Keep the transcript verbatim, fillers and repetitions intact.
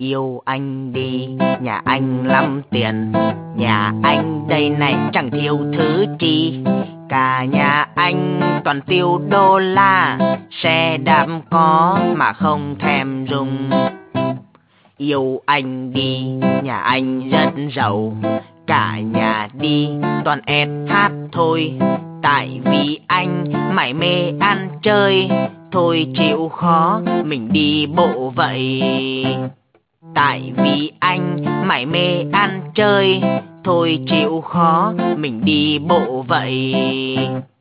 Yêu anh đi, nhà anh lắm tiền, nhà anh đây này chẳng thiếu thứ chi. Cả nhà anh toàn tiêu đô la, xe đạp có mà không thèm dùng. Yêu anh đi, nhà anh rất giàu, cả nhà đi toàn ép hát thôi. Tại vì anh mải mê ăn chơi, thôi chịu khó mình đi bộ vậy. Tại vì anh mải mê ăn chơi, thôi chịu khó mình đi bộ vậy.